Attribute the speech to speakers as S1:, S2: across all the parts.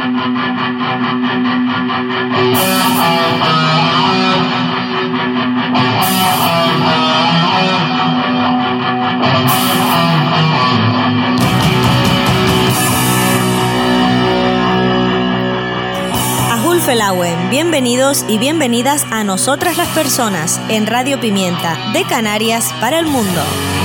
S1: Felauen, bienvenidos y bienvenidas a Nosotras las Personas en Radio Pimienta, de Canarias para el mundo.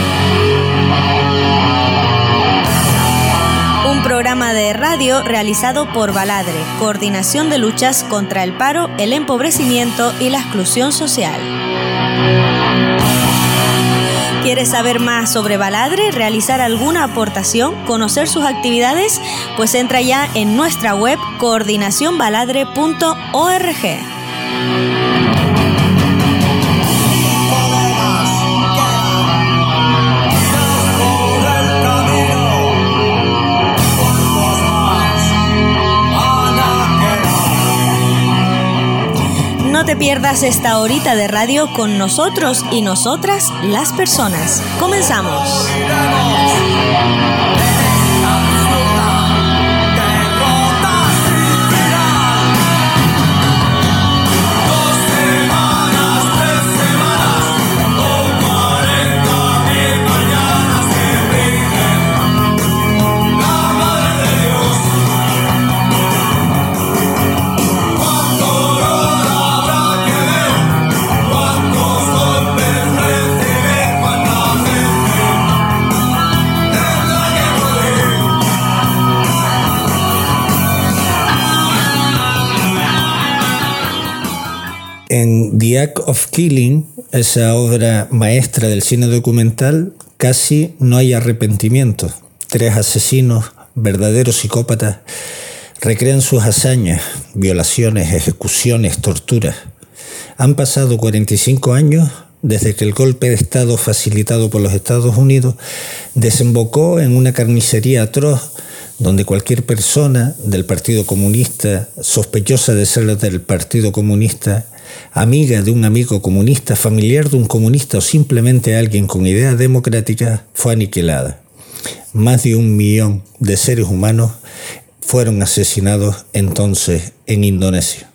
S1: Un programa de radio realizado por Baladre, Coordinación de Luchas contra el Paro, el Empobrecimiento y la Exclusión Social. ¿Quieres saber más sobre Baladre, realizar alguna aportación, conocer sus actividades? Pues entra ya en nuestra web coordinacionbaladre.org. No te pierdas esta horita de radio con nosotros y nosotras, las personas. ¡Comenzamos!
S2: En The Act of Killing, esa obra maestra del cine documental, casi no hay arrepentimiento. 3 asesinos, verdaderos psicópatas, recrean sus hazañas, violaciones, ejecuciones, torturas. Han pasado 45 años desde que el golpe de Estado facilitado por los Estados Unidos desembocó en una carnicería atroz donde cualquier persona del Partido Comunista, sospechosa de ser del Partido Comunista, amiga de un amigo comunista, familiar de un comunista o simplemente alguien con ideas democráticas, fue aniquilada. Más de 1 millón de seres humanos fueron asesinados entonces en Indonesia.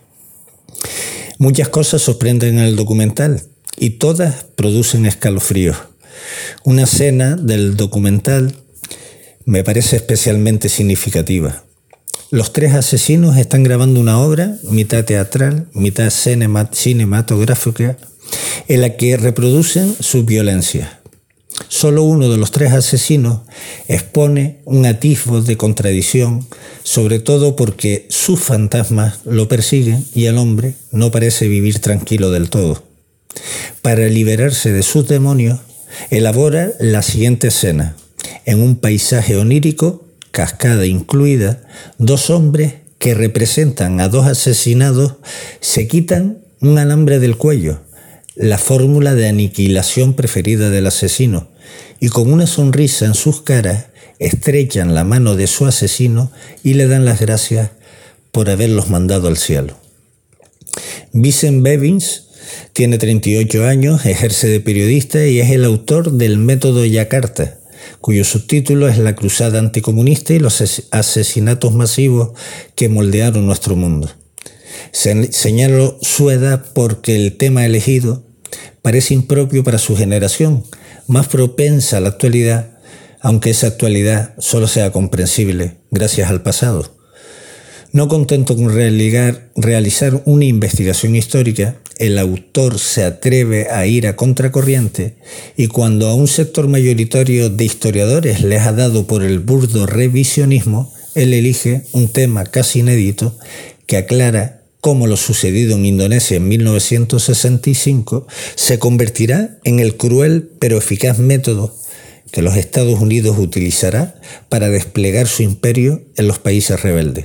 S2: Muchas cosas sorprenden en el documental y todas producen escalofríos. Una escena del documental me parece especialmente significativa. Los 3 asesinos están grabando una obra, mitad teatral, mitad cinematográfica, en la que reproducen sus violencias. Solo uno de los 3 asesinos expone un atisbo de contradicción, sobre todo porque sus fantasmas lo persiguen y el hombre no parece vivir tranquilo del todo. Para liberarse de sus demonios, elabora la siguiente escena. En un paisaje onírico, cascada incluida, 2 hombres que representan a 2 asesinados se quitan un alambre del cuello, la fórmula de aniquilación preferida del asesino, y con una sonrisa en sus caras estrechan la mano de su asesino y le dan las gracias por haberlos mandado al cielo. Vincent Bevins tiene 38 años, ejerce de periodista y es el autor del Método Yakarta, cuyo subtítulo es La cruzada anticomunista y los asesinatos masivos que moldearon nuestro mundo. Señalo su edad porque el tema elegido parece impropio para su generación, más propensa a la actualidad, aunque esa actualidad solo sea comprensible gracias al pasado. No contento con realizar una investigación histórica, el autor se atreve a ir a contracorriente y cuando a un sector mayoritario de historiadores les ha dado por el burdo revisionismo, él elige un tema casi inédito que aclara cómo lo sucedido en Indonesia en 1965 se convertirá en el cruel pero eficaz método que los Estados Unidos utilizará para desplegar su imperio en los países rebeldes.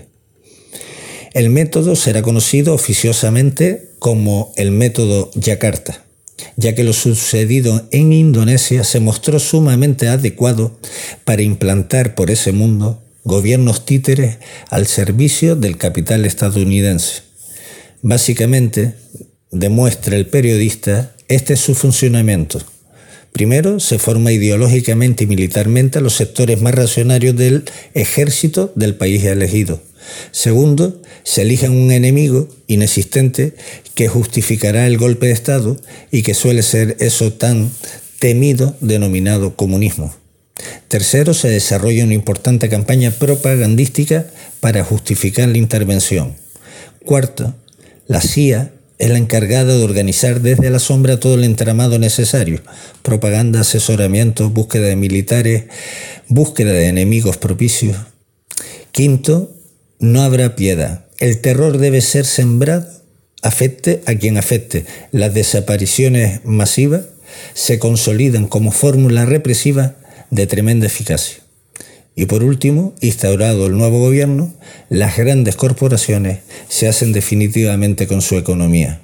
S2: El método será conocido oficiosamente como el método Yakarta, ya que lo sucedido en Indonesia se mostró sumamente adecuado para implantar por ese mundo gobiernos títeres al servicio del capital estadounidense. Básicamente, demuestra el periodista, este es su funcionamiento. Primero, se forma ideológicamente y militarmente a los sectores más reaccionarios del ejército del país elegido. Segundo, se elige un enemigo inexistente que justificará el golpe de Estado y que suele ser eso tan temido denominado comunismo. Tercero, se desarrolla una importante campaña propagandística para justificar la intervención. Cuarto, la CIA es la encargada de organizar desde la sombra todo el entramado necesario: propaganda, asesoramiento, búsqueda de militares, búsqueda de enemigos propicios. Quinto, no habrá piedad. El terror debe ser sembrado, afecte a quien afecte. Las desapariciones masivas se consolidan como fórmula represiva de tremenda eficacia. Y por último, instaurado el nuevo gobierno, las grandes corporaciones se hacen definitivamente con su economía.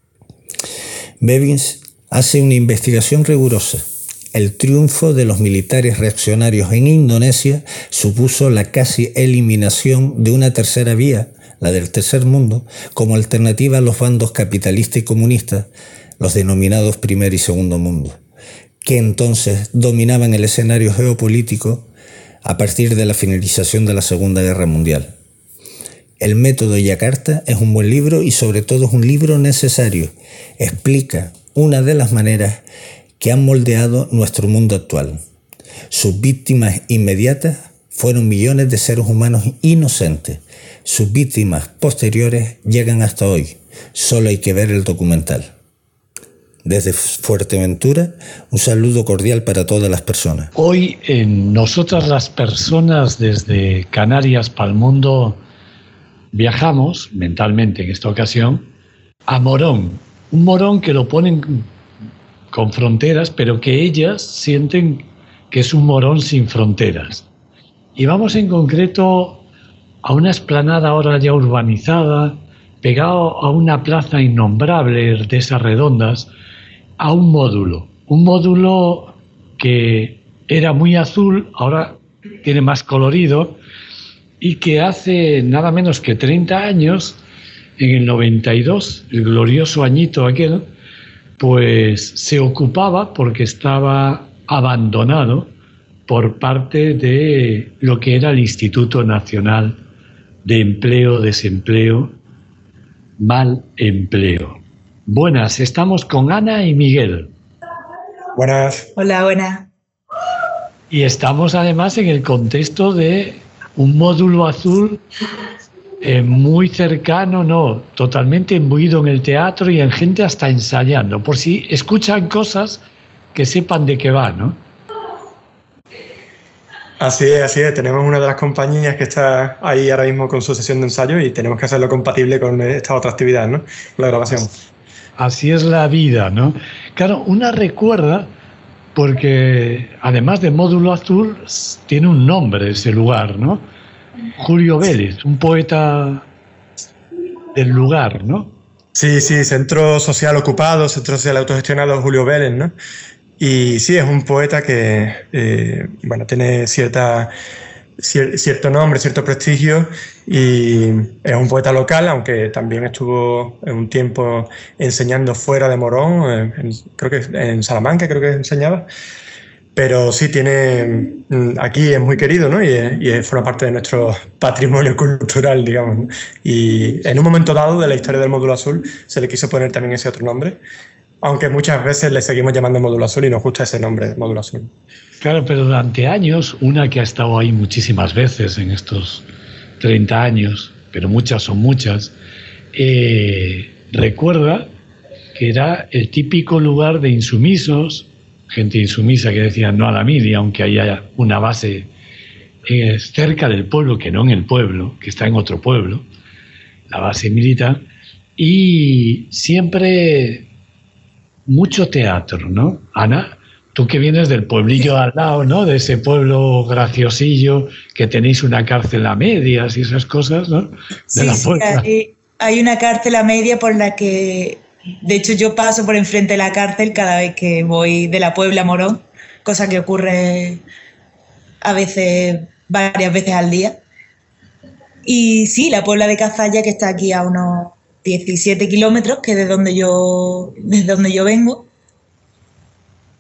S2: Bevins hace una investigación rigurosa. El triunfo de los militares reaccionarios en Indonesia supuso la casi eliminación de una tercera vía, la del tercer mundo, como alternativa a los bandos capitalista y comunista, los denominados primer y segundo mundo, que entonces dominaban el escenario geopolítico a partir de la finalización de la Segunda Guerra Mundial. El método Yakarta es un buen libro y sobre todo es un libro necesario. Explica una de las maneras que han moldeado nuestro mundo actual. Sus víctimas inmediatas fueron millones de seres humanos inocentes. Sus víctimas posteriores llegan hasta hoy. Solo hay que ver el documental. Desde Fuerteventura, un saludo cordial para todas las personas.
S3: Hoy, nosotras las personas desde Canarias para el mundo, viajamos mentalmente en esta ocasión a Morón. Un Morón que lo ponen con fronteras, pero que ellas sienten que es un Morón sin fronteras. Y vamos en concreto a una explanada ahora ya urbanizada, pegado a una plaza innombrable de esas redondas, a un módulo que era muy azul, ahora tiene más colorido, y que hace nada menos que 30 años, en el 92, el glorioso añito aquel, pues se ocupaba porque estaba abandonado por parte de lo que era el Instituto Nacional de Empleo, Desempleo, Mal Empleo. Buenas, estamos con Ana y Miguel.
S4: Buenas.
S5: Hola, buenas.
S3: Y estamos además en el contexto de un módulo azul muy cercano, no, totalmente imbuido en el teatro y en gente hasta ensayando, por si escuchan cosas que sepan de qué va, ¿no?
S4: Así es. Tenemos una de las compañías que está ahí ahora mismo con su sesión de ensayo y tenemos que hacerlo compatible con esta otra actividad, ¿no? La grabación.
S3: Así es la vida, ¿no? Claro, una recuerda, porque además de Módulo Azul, tiene un nombre ese lugar, ¿no? Julio Vélez, un poeta del lugar, ¿no?
S4: Sí, Centro Social Ocupado, Centro Social Autogestionado Julio Vélez, ¿no? Y sí, es un poeta que, tiene cierto nombre, cierto prestigio, y es un poeta local, aunque también estuvo un tiempo enseñando fuera de Morón, creo que en Salamanca creo que enseñaba, pero sí aquí es muy querido, ¿no? Y forma parte de nuestro patrimonio cultural, digamos, ¿no? Y en un momento dado de la historia del Módulo Azul se le quiso poner también ese otro nombre, aunque muchas veces le seguimos llamando Módulo Azul y nos gusta ese nombre, Módulo Azul.
S3: Claro, pero durante años, una que ha estado ahí muchísimas veces en estos 30 años, pero muchas son muchas, recuerda que era el típico lugar de insumisos, gente insumisa que decía no a la mili, aunque haya una base cerca del pueblo, que no en el pueblo, que está en otro pueblo, la base militar, y siempre mucho teatro, ¿no? Ana, tú que vienes del pueblillo al lado, ¿no? De ese pueblo graciosillo, que tenéis una cárcel a medias y esas cosas, ¿no?
S5: Sí, hay una cárcel a media por la que, de hecho, yo paso por enfrente de la cárcel cada vez que voy de la Puebla a Morón, cosa que ocurre a veces, varias veces al día. Y sí, la Puebla de Cazalla, que está aquí a unos 17 kilómetros, que es de donde yo vengo.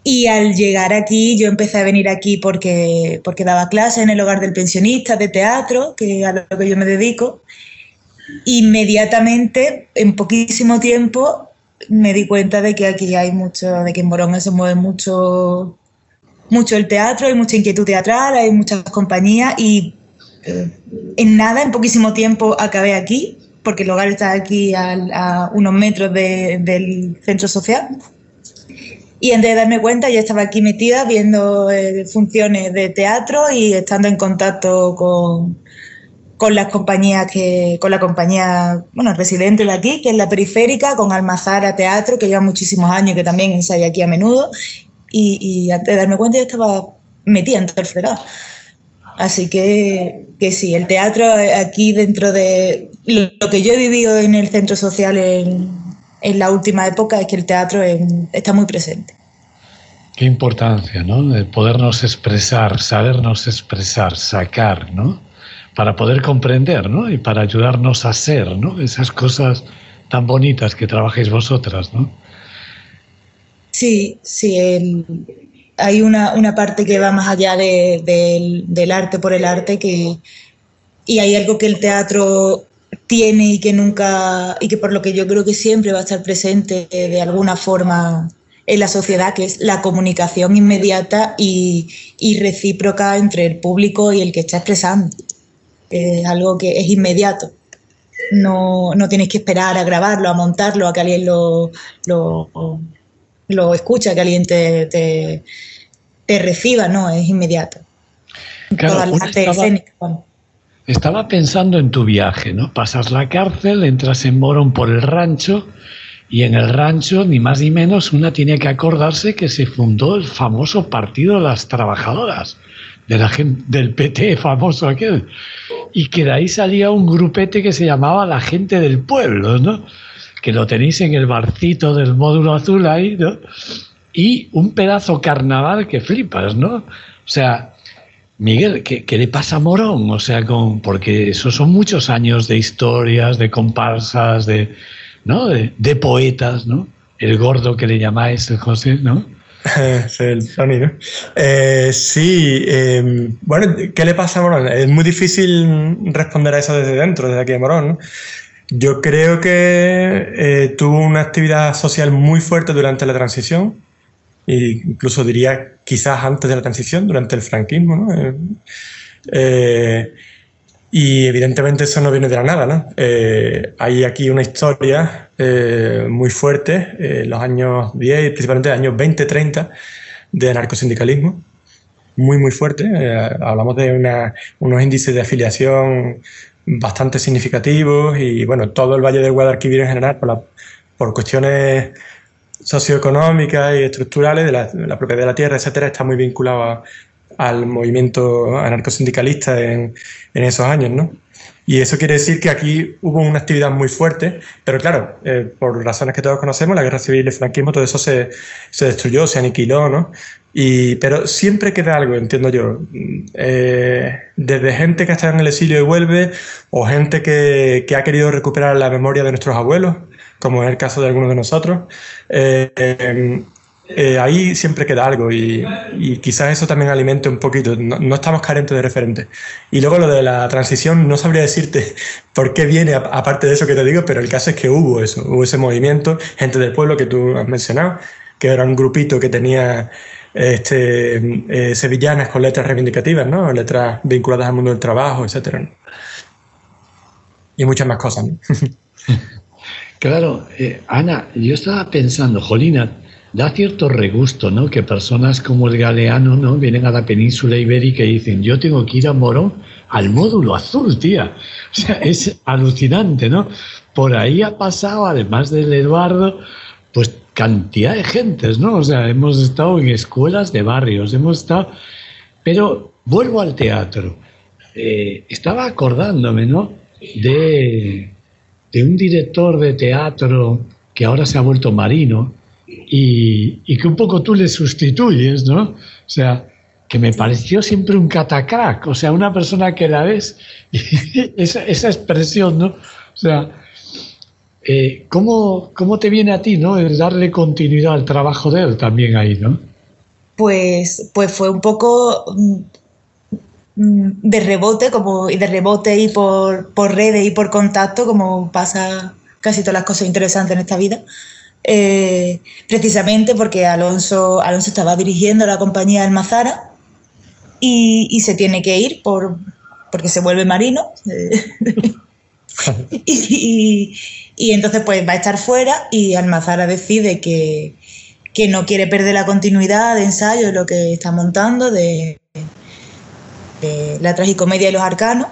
S5: Y al llegar aquí, yo empecé a venir aquí porque daba clases en el hogar del pensionista de teatro, que es a lo que yo me dedico. Inmediatamente, en poquísimo tiempo, me di cuenta de que aquí hay mucho, de que en Morón se mueve mucho el teatro, hay mucha inquietud teatral, hay muchas compañías y en poquísimo tiempo acabé aquí, porque el hogar está aquí a unos metros del centro social. Y antes de darme cuenta ya estaba aquí metida viendo funciones de teatro y estando en contacto con las compañías con la compañía residente de aquí, que es la Periférica, con Almazara Teatro, que lleva muchísimos años, que también ensaya aquí a menudo. Y antes de darme cuenta ya estaba metida en todo el fregado. Así que sí, el teatro aquí, dentro de lo que yo he vivido en el centro social en la última época, es que el teatro está muy presente.
S3: Qué importancia, ¿no? De podernos expresar, sabernos expresar, sacar, ¿no? Para poder comprender, ¿no? Y para ayudarnos a ser, ¿no? Esas cosas tan bonitas que trabajáis vosotras, ¿no?
S5: Sí, hay una parte que va más allá del arte por el arte, y hay algo que el teatro tiene y que por lo que yo creo que siempre va a estar presente de alguna forma en la sociedad, que es la comunicación inmediata y recíproca entre el público y el que está expresando. Es algo que es inmediato. No tienes que esperar a grabarlo, a montarlo, a que alguien lo escucha, que alguien te reciba, no, es inmediato.
S3: Claro,
S5: todas las artes escénicas.
S3: Estaba pensando en tu viaje, ¿no? Pasas la cárcel, entras en Morón por el rancho, y en el rancho, ni más ni menos, una tiene que acordarse que se fundó el famoso Partido de las Trabajadoras, de la gente, del PT famoso aquel, y que de ahí salía un grupete que se llamaba la Gente del Pueblo, ¿no? Que lo tenéis en el barcito del Módulo Azul ahí, ¿no? Y un pedazo carnaval que flipas, ¿no? O sea, Miguel, ¿qué le pasa a Morón? O sea, porque esos son muchos años de historias, de comparsas, ¿no? De poetas, ¿no? El gordo que le llamáis, el José, ¿no?
S4: El Tony, ¿no? Sí, bueno, ¿qué le pasa a Morón? Es muy difícil responder a eso desde dentro, desde aquí de Morón, ¿no? Yo creo que tuvo una actividad social muy fuerte durante la transición, e incluso diría quizás antes de la transición, durante el franquismo, ¿no? Y evidentemente eso no viene de la nada, ¿no? Hay aquí una historia muy fuerte, los años 10, principalmente los años 20-30, de anarcosindicalismo, muy, muy fuerte. Hablamos de unos índices de afiliación bastante significativos y, bueno, todo el Valle del Guadalquivir en general, por cuestiones socioeconómicas y estructurales de la propiedad de la tierra, etcétera, está muy vinculado al movimiento anarcosindicalista en esos años, ¿no? Y eso quiere decir que aquí hubo una actividad muy fuerte, pero claro, por razones que todos conocemos, la guerra civil, el franquismo, todo eso se destruyó, se aniquiló, ¿no? Pero siempre queda algo, entiendo yo, desde gente que ha estado en el exilio y vuelve, o gente que ha querido recuperar la memoria de nuestros abuelos, como es el caso de algunos de nosotros. Ahí siempre queda algo y quizás eso también alimente un poquito. No estamos carentes de referentes. Y luego lo de la transición, no sabría decirte por qué viene, aparte de eso que te digo, pero el caso es que hubo ese movimiento, gente del pueblo que tú has mencionado, que era un grupito que tenía sevillanas con letras reivindicativas, ¿no? Letras vinculadas al mundo del trabajo, etcétera, ¿no? Y muchas más cosas, ¿no?
S3: Claro, Ana, yo estaba pensando, jolina, da cierto regusto, ¿no? Que personas como el Galeano, ¿no? Vienen a la península ibérica y dicen, yo tengo que ir a Morón al Módulo Azul, tía. O sea, es alucinante, ¿no? Por ahí ha pasado, además del Eduardo, pues cantidad de gentes, ¿no? O sea, hemos estado en escuelas de barrios, Pero vuelvo al teatro. Estaba acordándome, ¿no? De un director de teatro que ahora se ha vuelto marino, y que un poco tú le sustituyes, ¿no? O sea, que me pareció siempre un catacrack, o sea, una persona que la ves, esa expresión, ¿no? O sea, ¿cómo te viene a ti, ¿no? El darle continuidad al trabajo de él también ahí, ¿no?
S5: pues fue un poco de rebote, y por redes y por contacto, como pasa casi todas las cosas interesantes en esta vida. Precisamente porque Alonso estaba dirigiendo la compañía Almazara y se tiene que ir porque se vuelve marino. y entonces pues va a estar fuera, y Almazara decide que no quiere perder la continuidad de ensayo de lo que está montando, de la tragicomedia y los arcanos,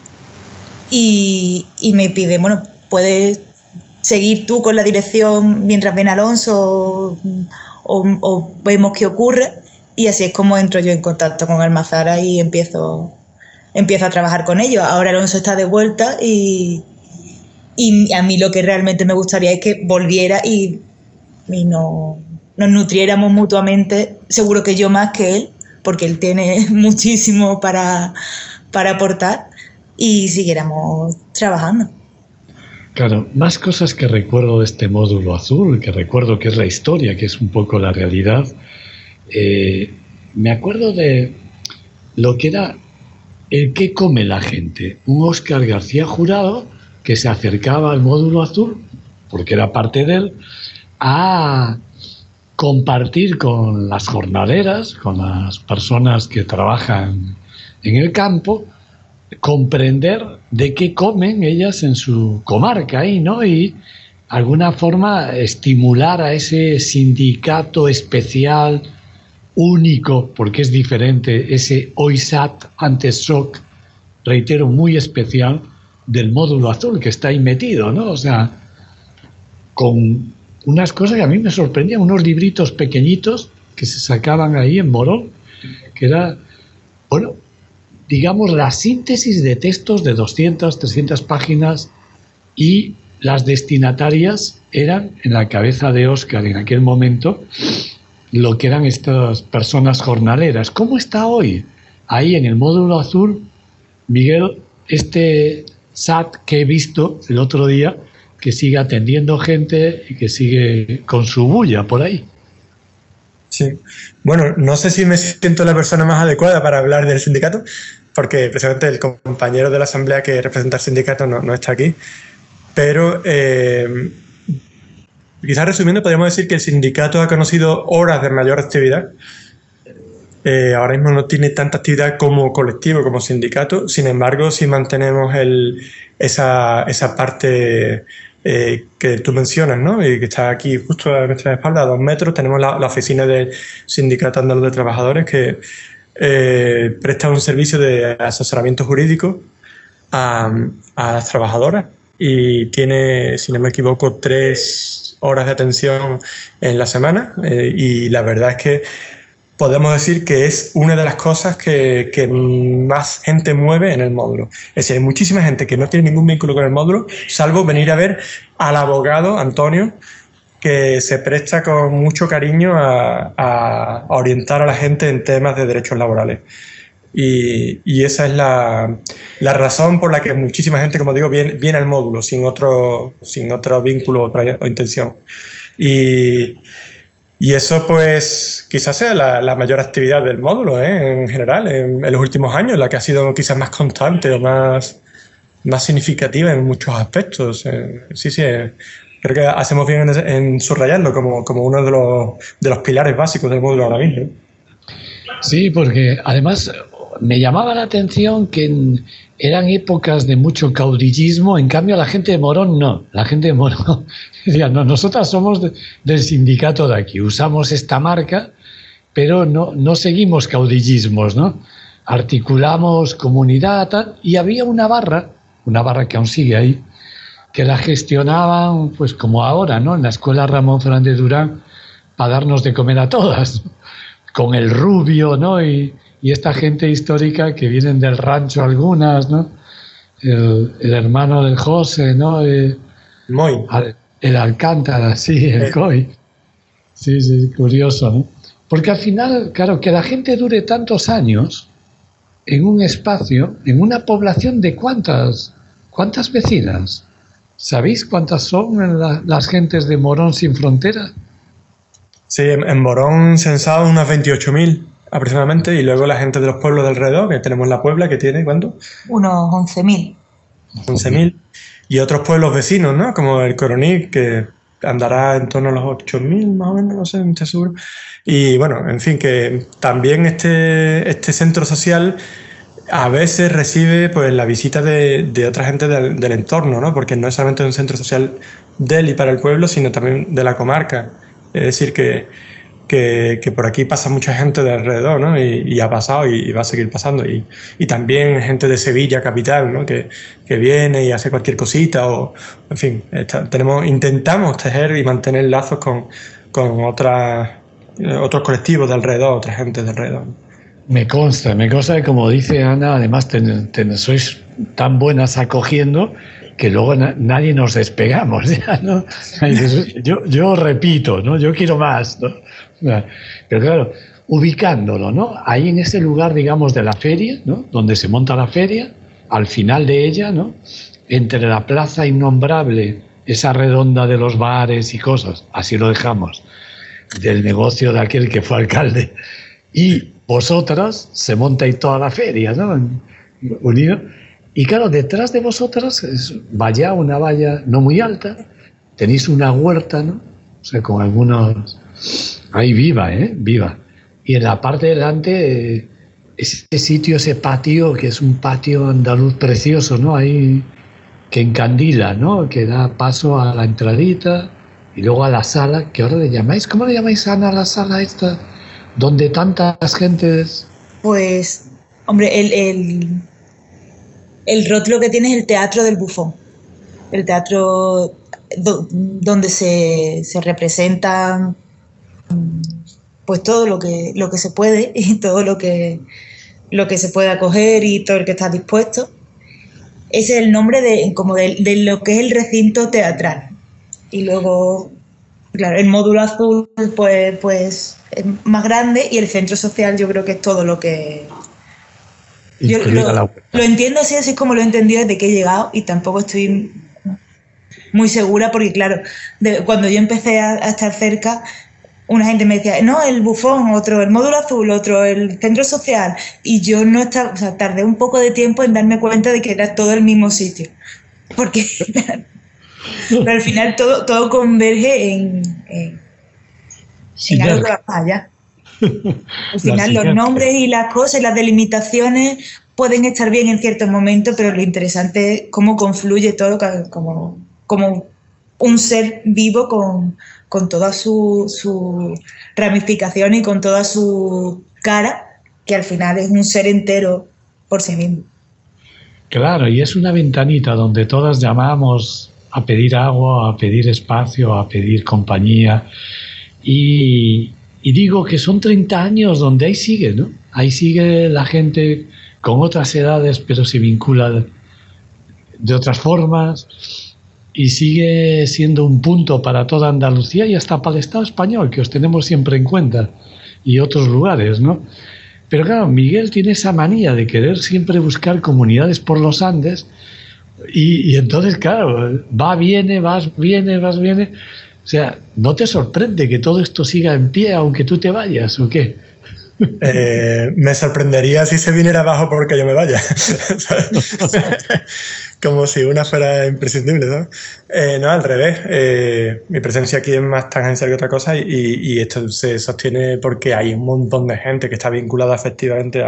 S5: y me pide, bueno, ¿puedes seguir tú con la dirección mientras ven a Alonso o vemos qué ocurre? Y así es como entro yo en contacto con Almazara y empiezo a trabajar con ellos. Ahora Alonso está de vuelta y a mí lo que realmente me gustaría es que volviera y nos nutriéramos mutuamente, seguro que yo más que él, porque él tiene muchísimo para aportar, y siguiéramos trabajando.
S3: Claro, más cosas que recuerdo de este módulo azul, que recuerdo que es la historia, que es un poco la realidad. Me acuerdo de lo que era el qué come la gente. Un Óscar García Jurado que se acercaba al módulo azul, porque era parte de él, a compartir con las jornaleras, con las personas que trabajan en el campo, comprender de qué comen ellas en su comarca ahí, ¿no? Y de alguna forma estimular a ese sindicato especial, único, porque es diferente, ese OISAT, antes SOC, reitero, muy especial, del módulo azul que está ahí metido, ¿no? O sea, con unas cosas que a mí me sorprendían, unos libritos pequeñitos que se sacaban ahí en Morón, que era, bueno, digamos, la síntesis de textos de 200, 300 páginas, y las destinatarias eran, en la cabeza de Óscar en aquel momento, lo que eran estas personas jornaleras. ¿Cómo está hoy ahí en el módulo azul, Miguel, este SAT que he visto el otro día, que sigue atendiendo gente y que sigue con su bulla por ahí?
S4: Sí, bueno, no sé si me siento la persona más adecuada para hablar del sindicato, porque precisamente el compañero de la asamblea que representa al sindicato no está aquí, pero quizás resumiendo podríamos decir que el sindicato ha conocido horas de mayor actividad. Ahora mismo no tiene tanta actividad como colectivo, como sindicato, sin embargo sí mantenemos esa parte que tú mencionas, ¿no? Y que está aquí justo a nuestra espalda, a 2 metros. Tenemos la oficina del Sindicato Andaluz de Trabajadores, que presta un servicio de asesoramiento jurídico a las trabajadoras, y tiene, si no me equivoco, 3 horas de atención en la semana, y la verdad es que podemos decir que es una de las cosas que más gente mueve en el módulo. Es decir, hay muchísima gente que no tiene ningún vínculo con el módulo, salvo venir a ver al abogado Antonio, que se presta con mucho cariño a orientar a la gente en temas de derechos laborales. Y esa es la razón por la que muchísima gente, como digo, viene al módulo sin otro vínculo o intención. Y eso pues quizás sea la mayor actividad del módulo, en general, en los últimos años, la que ha sido quizás más constante o más significativa en muchos aspectos. Sí, creo que hacemos bien en subrayarlo como uno de los pilares básicos del módulo ahora mismo.
S3: Sí, porque además me llamaba la atención que eran épocas de mucho caudillismo, en cambio la gente de Morón no. La gente de Morón decía, no, nosotras somos del sindicato de aquí, usamos esta marca, pero no seguimos caudillismos, ¿no? Articulamos comunidad, tal, y había una barra que aún sigue ahí, que la gestionaban, pues como ahora, ¿no? En la Escuela Ramón Fernández Durán, para darnos de comer a todas, con el Rubio, ¿no? Y esta gente histórica que vienen del rancho algunas, ¿no? El hermano del José, ¿no?
S4: Moy.
S3: El Alcántara, sí, el Coy. Sí, curioso, ¿no? Porque al final, claro, que la gente dure tantos años en un espacio, en una población de ¿cuántas vecinas? ¿Sabéis cuántas son las gentes de Morón sin Frontera?
S4: Sí, en Morón censados unas 28.000 aproximadamente, y luego la gente de los pueblos de alrededor, que tenemos La Puebla, que tiene, ¿cuánto?
S5: Unos 11.000.
S4: 11.000. Y otros pueblos vecinos, ¿no? Como el Coroní, que andará en torno a los 8.000 más o menos, no sé, no estoy seguro. Y bueno, en fin, que también este centro social a veces recibe pues la visita de otra gente del entorno, ¿no? Porque no es solamente un centro social de él y para el pueblo, sino también de la comarca. Es decir, que por aquí pasa mucha gente de alrededor, ¿no? Y ha pasado y va a seguir pasando. Y también gente de Sevilla capital, ¿no? Que viene y hace cualquier cosita, o en fin, intentamos tejer y mantener lazos con otros colectivos de alrededor, otra gente de alrededor.
S3: Me consta que, como dice Ana, además sois tan buenas acogiendo que luego nadie nos despegamos, ¿ya? ¿No? Yo repito, ¿no? Yo quiero más, ¿no? Pero claro, ubicándolo, ¿no? Ahí en ese lugar, digamos, de la feria, ¿no? Donde se monta la feria, al final de ella, ¿no? Entre la plaza innombrable, esa redonda de los bares y cosas, así lo dejamos, del negocio de aquel que fue alcalde, y vosotras se monta ahí toda la feria, ¿no? Unido. Y claro, detrás de vosotras es una valla no muy alta, tenéis una huerta, ¿no? O sea, con algunos... Ahí viva, viva. Y en la parte de delante, ese sitio, ese patio, que es un patio andaluz precioso, ¿no? Ahí que encandila, ¿no? Que da paso a la entradita y luego a la sala, que ahora le llamáis, ¿cómo le llamáis, Ana, a la sala esta? Donde tantas gentes...
S5: Pues, hombre, el rótulo que tiene es el Teatro del Bufón. El teatro donde se representan pues todo lo que se puede y todo lo que se puede acoger y todo el que está dispuesto. Ese es el nombre de lo que es el recinto teatral. Y luego, claro, el módulo azul pues es más grande, y el centro social yo creo que es todo lo que... Yo lo entiendo así es como lo he entendido desde que he llegado, y tampoco estoy muy segura porque, claro, cuando yo empecé a estar cerca, una gente me decía, no, el bufón, otro el módulo azul, otro el centro social, y yo no estaba, o sea, tardé un poco de tiempo en darme cuenta de que era todo el mismo sitio, porque pero al final todo converge en algo que va más allá. Al final los nombres y las cosas y las delimitaciones pueden estar bien en ciertos momentos, pero lo interesante es cómo confluye todo como un ser vivo con toda su ramificación y con toda su cara, que al final es un ser entero por sí mismo.
S3: Claro, y es una ventanita donde todas llamamos a pedir agua, a pedir espacio, a pedir compañía. Y digo que son 30 años donde ahí sigue, ¿no? Ahí sigue la gente con otras edades, pero se vincula de otras formas, y sigue siendo un punto para toda Andalucía y hasta para el Estado español, que os tenemos siempre en cuenta, y otros lugares, ¿no? Pero claro, Miguel tiene esa manía de querer siempre buscar comunidades por los Andes, y entonces, claro, viene. O sea, ¿no te sorprende que todo esto siga en pie aunque tú te vayas o qué?
S4: Me sorprendería si se viniera abajo porque yo me vaya. Como si una fuera imprescindible, ¿no? No, al revés. Mi presencia aquí es más tangencial que otra cosa, y esto se sostiene porque hay un montón de gente que está vinculada efectivamente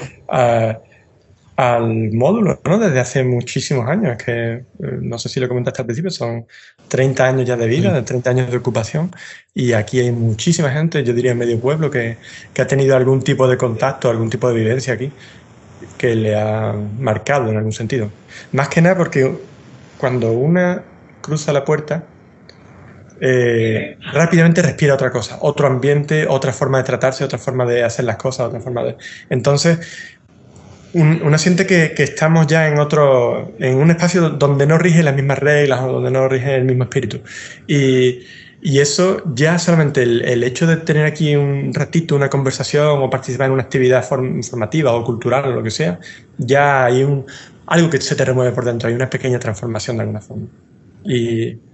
S4: al módulo, ¿no? Desde hace muchísimos años, que no sé si lo comentaste al principio, son 30 años ya de vida, de 30 años de ocupación, y aquí hay muchísima gente, yo diría medio pueblo, que ha tenido algún tipo de contacto, algún tipo de vivencia aquí, que le ha marcado en algún sentido. Más que nada porque cuando una cruza la puerta, rápidamente respira otra cosa, otro ambiente, otra forma de tratarse, otra forma de hacer las cosas, otra forma de... Entonces, uno siente que estamos ya en un espacio donde no rigen las mismas reglas o donde no rige el mismo espíritu. Y eso ya solamente el hecho de tener aquí un ratito una conversación o participar en una actividad formativa o cultural o lo que sea, ya hay algo que se te remueve por dentro, hay una pequeña transformación de alguna forma. Y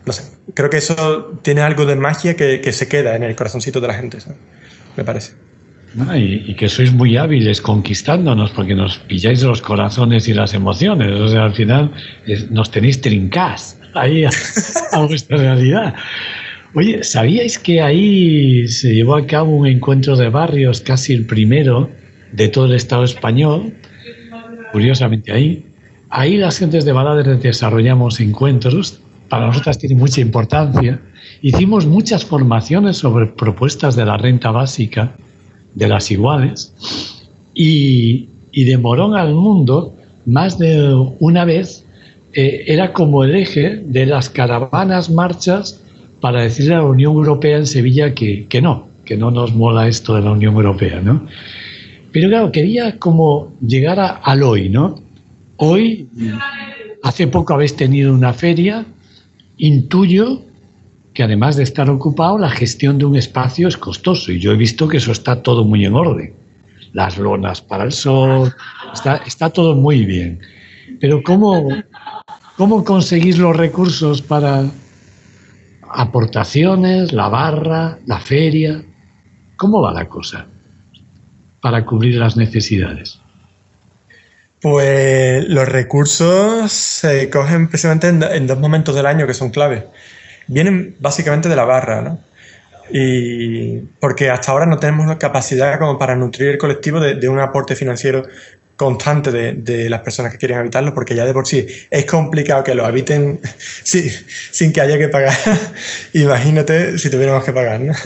S4: no sé, creo que eso tiene algo de magia que se queda en el corazoncito de la gente, ¿sabes? Me parece.
S3: Y que sois muy hábiles conquistándonos, porque nos pilláis los corazones y las emociones. O sea, al final nos tenéis trincadas ahí a vuestra realidad. Oye, ¿sabíais que ahí se llevó a cabo un encuentro de barrios, casi el primero de todo el Estado español? Curiosamente ahí las gentes de Baladre desarrollamos encuentros. Para nosotras tiene mucha importancia. Hicimos muchas formaciones sobre propuestas de la renta básica, de las iguales, y de Morón al mundo, más de una vez, era como el eje de las caravanas, marchas, para decirle a la Unión Europea en Sevilla que no nos mola esto de la Unión Europea, ¿no? Pero claro, quería como llegar al hoy, ¿no? Hoy, hace poco habéis tenido una feria, intuyo que además de estar ocupado, la gestión de un espacio es costoso, y yo he visto que eso está todo muy en orden. Las lonas para el sol, está todo muy bien. Pero ¿cómo conseguís los recursos para aportaciones, la barra, la feria? ¿Cómo va la cosa para cubrir las necesidades?
S4: Pues los recursos se cogen precisamente en 2 momentos del año que son clave. Vienen básicamente de la barra, ¿no? Y porque hasta ahora no tenemos la capacidad como para nutrir el colectivo de un aporte financiero constante de las personas que quieren habitarlo, porque ya de por sí es complicado que lo habiten sin que haya que pagar. Imagínate si tuviéramos que pagar, ¿no?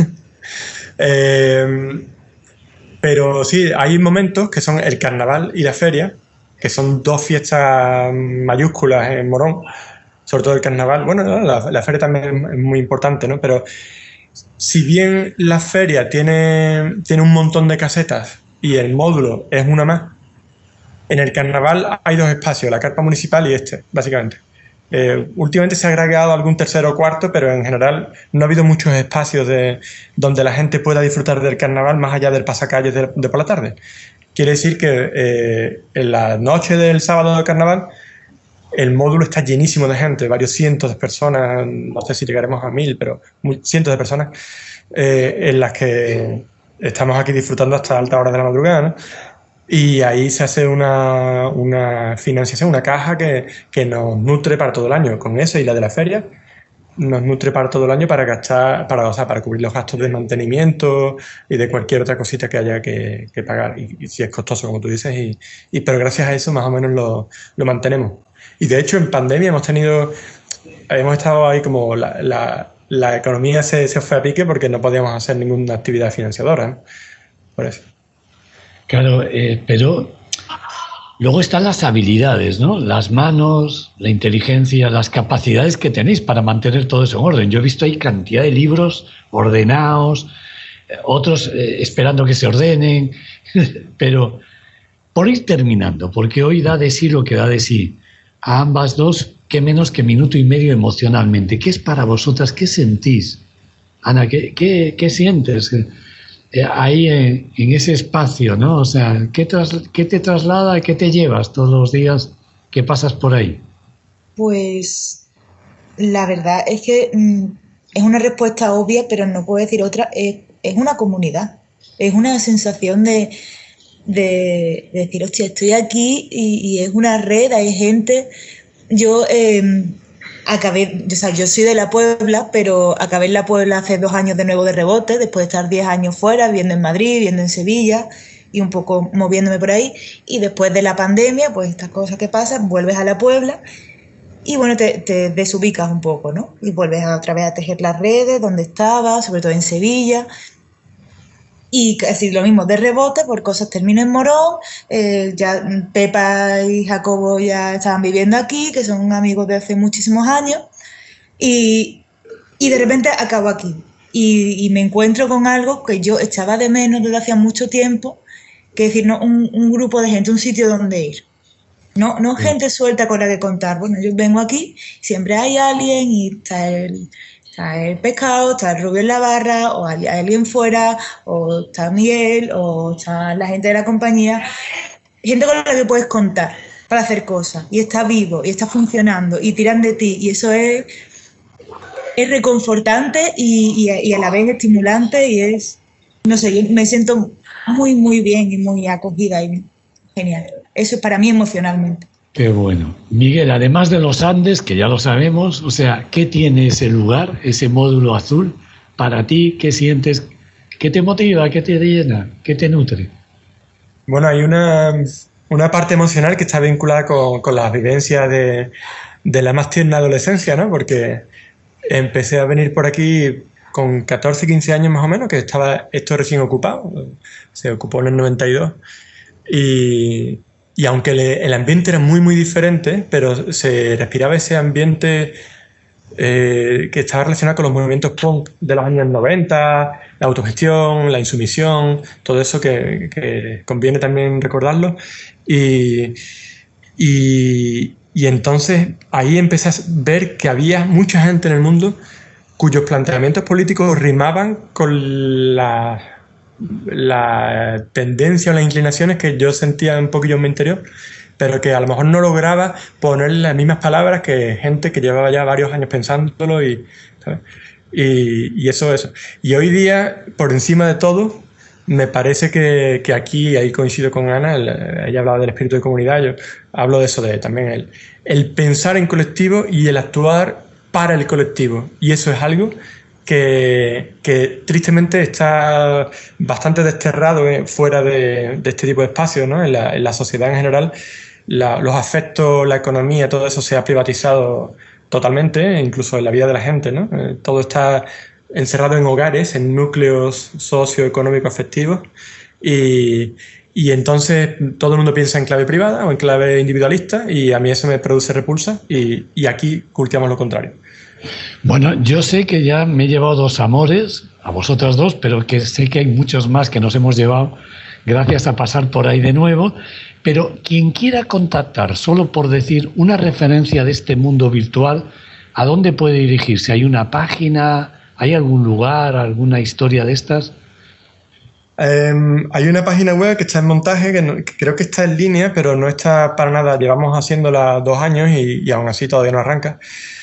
S4: Pero sí, hay momentos que son el carnaval y la feria, que son 2 fiestas mayúsculas en Morón, sobre todo el carnaval. Bueno, la feria también es muy importante, ¿no? Pero si bien la feria tiene un montón de casetas y el módulo es una más, en el carnaval hay 2 espacios, la carpa municipal y básicamente. Últimamente se ha agregado algún tercero o cuarto, pero en general no ha habido muchos espacios donde la gente pueda disfrutar del carnaval más allá del pasacalles de por la tarde. Quiere decir que en la noche del sábado del carnaval el módulo está llenísimo de gente, varios cientos de personas, no sé si llegaremos a 1000, pero cientos de personas en las que estamos aquí disfrutando hasta altas horas de la madrugada, ¿no? Y ahí se hace una financiación, una caja que nos nutre para todo el año. Con esa y la de la feria nos nutre para todo el año para gastar, para cubrir los gastos de mantenimiento y de cualquier otra cosita que haya que pagar. Y si es costoso, como tú dices, pero gracias a eso más o menos lo mantenemos. Y de hecho en pandemia hemos estado ahí como la economía se fue a pique porque no podíamos hacer ninguna actividad financiadora, ¿no? Por eso.
S3: Claro, pero luego están las habilidades, ¿no? Las manos, la inteligencia, las capacidades que tenéis para mantener todo eso en orden. Yo he visto ahí cantidad de libros ordenados, otros esperando que se ordenen, pero por ir terminando, porque hoy da de sí lo que da de sí. A ambas dos, qué menos que minuto y medio emocionalmente. ¿Qué es para vosotras? ¿Qué sentís? Ana, ¿qué sientes ahí en ese espacio, ¿no? O sea, ¿qué te traslada, qué te llevas todos los días que pasas por ahí?
S5: Pues la verdad es que es una respuesta obvia, pero no puedo decir otra. Es una comunidad, es una sensación de decir, hostia, estoy aquí y es una red, hay gente. Yo yo soy de La Puebla, pero acabé en La Puebla hace 2 años de nuevo de rebote, después de estar 10 años fuera, viviendo en Madrid, viviendo en Sevilla y un poco moviéndome por ahí. Y después de la pandemia, pues estas cosas que pasan, vuelves a La Puebla y bueno, te desubicas un poco, ¿no? Y vuelves otra vez a tejer las redes donde estabas, sobre todo en Sevilla. Y casi lo mismo, de rebote, por cosas termino en Morón, ya Pepa y Jacobo ya estaban viviendo aquí, que son amigos de hace muchísimos años, y de repente acabo aquí. Y me encuentro con algo que yo echaba de menos desde hacía mucho tiempo, que es decir, ¿no? un grupo de gente, un sitio donde ir. No gente suelta con la que contar. Bueno, yo vengo aquí, siempre hay alguien y está el pescado, está el Rubio en la barra, o hay alguien fuera, o está Miguel, o está la gente de la compañía. Gente con la que puedes contar para hacer cosas, y está vivo, y está funcionando, y tiran de ti, y eso es es reconfortante y a la vez estimulante y es, no sé, yo me siento muy, muy bien y muy acogida y genial. Eso es para mí emocionalmente.
S3: Qué bueno. Miguel, además de los Andes, que ya lo sabemos, o sea, ¿qué tiene ese lugar, ese módulo azul? Para ti, ¿qué sientes? ¿Qué te motiva? ¿Qué te llena? ¿Qué te nutre?
S4: Bueno, hay una parte emocional que está vinculada con las vivencias de la más tierna adolescencia, ¿no? Porque empecé a venir por aquí con 14, 15 años más o menos, que estaba esto recién ocupado. Se ocupó en el 92. Y aunque el ambiente era muy, muy diferente, pero se respiraba ese ambiente que estaba relacionado con los movimientos punk de los años 90, la autogestión, la insumisión, todo eso que conviene también recordarlo. Y entonces ahí empecé a ver que había mucha gente en el mundo cuyos planteamientos políticos rimaban con la tendencia o las inclinaciones que yo sentía un poquillo en mi interior, pero que a lo mejor no lograba poner las mismas palabras que gente que llevaba ya varios años pensándolo ¿sabes? Y eso. Y hoy día, por encima de todo, me parece que aquí, ahí coincido con Ana, ella hablaba del espíritu de comunidad, yo hablo de eso, de también el pensar en colectivo y el actuar para el colectivo. Y eso es algo que tristemente está bastante desterrado fuera de este tipo de espacios, ¿no? En la sociedad en general, los afectos, la economía, todo eso se ha privatizado totalmente, incluso en la vida de la gente, ¿no? Todo está encerrado en hogares, en núcleos socioeconómicos afectivos y entonces todo el mundo piensa en clave privada o en clave individualista y a mí eso me produce repulsa y aquí cultivamos lo contrario.
S3: Bueno, yo sé que ya me he llevado 2 amores, a vosotras 2, pero que sé que hay muchos más que nos hemos llevado gracias a pasar por ahí de nuevo. Pero quien quiera contactar, solo por decir una referencia de este mundo virtual, ¿a dónde puede dirigirse? ¿Hay una página? ¿Hay algún lugar, alguna historia de estas?
S4: Hay una página web que está en montaje, que creo que está en línea, pero no está para nada. Llevamos haciéndola 2 años y aún así todavía no arranca.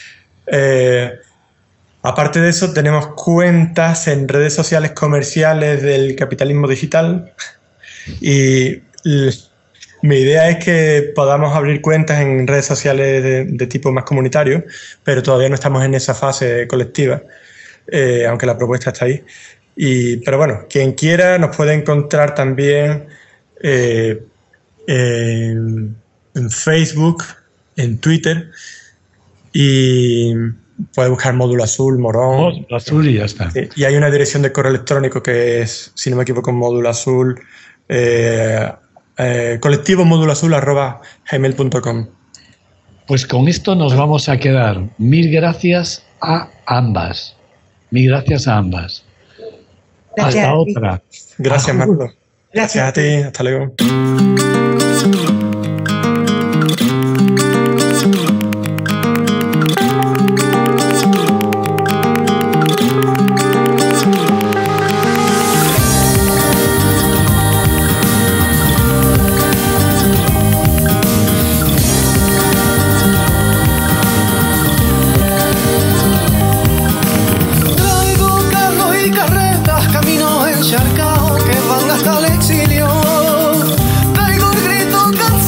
S4: Aparte de eso, tenemos cuentas en redes sociales comerciales del capitalismo digital y mi idea es que podamos abrir cuentas en redes sociales de tipo más comunitario, pero todavía no estamos en esa fase colectiva, aunque la propuesta está ahí. Pero bueno, quien quiera nos puede encontrar también en Facebook, en Twitter, y puede buscar Módulo Azul, Morón.
S3: Módulo Azul y ya está.
S4: Sí, y hay una dirección de correo electrónico que es, si no me equivoco, Módulo Azul, colectivomóduloazul@gmail.com.
S3: Pues con esto nos vamos a quedar. Mil gracias a ambas. Mil gracias a ambas.
S5: Gracias.
S3: Hasta otra.
S4: Gracias, Marco. Gracias a ti. Hasta luego.
S6: Que van hasta el exilio, traigo el grito cansado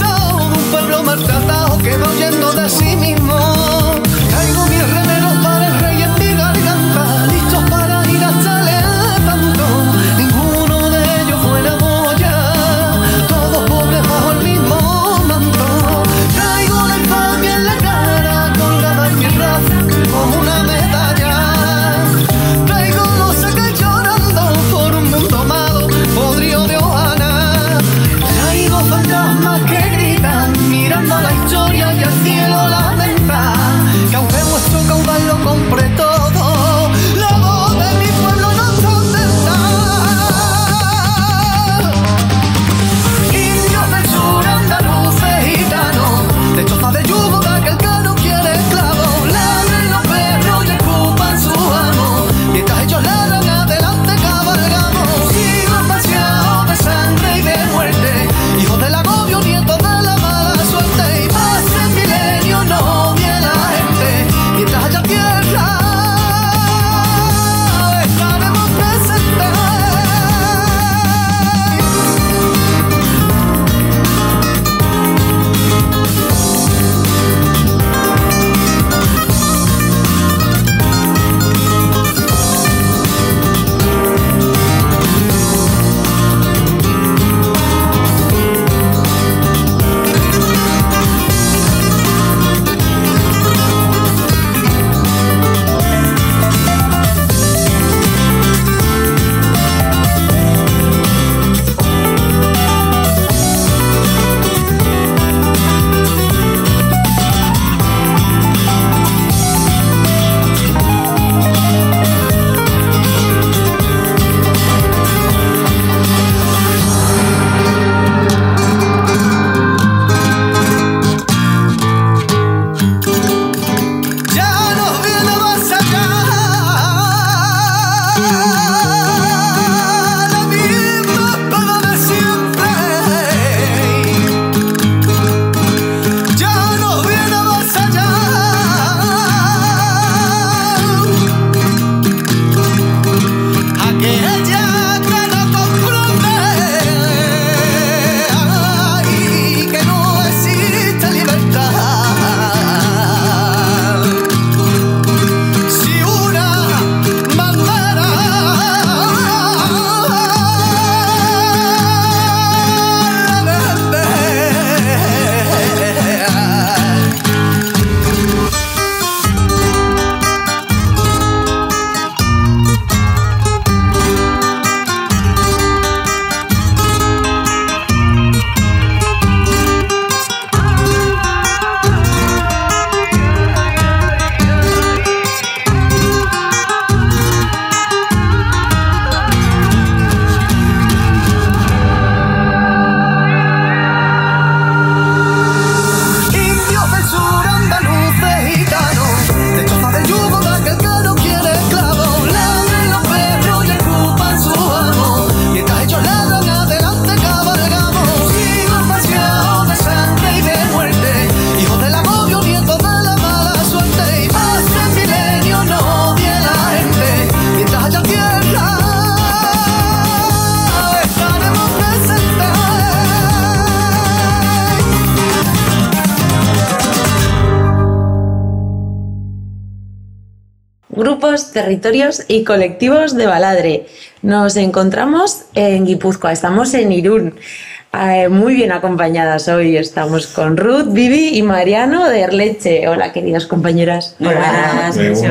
S6: grupos, territorios y colectivos de Baladre. Nos encontramos en Guipúzcoa, estamos en Irún. Muy bien acompañadas hoy. Estamos con Ruth, Vivi y Mariano de Erleche. Hola, queridas compañeras.
S7: Hola.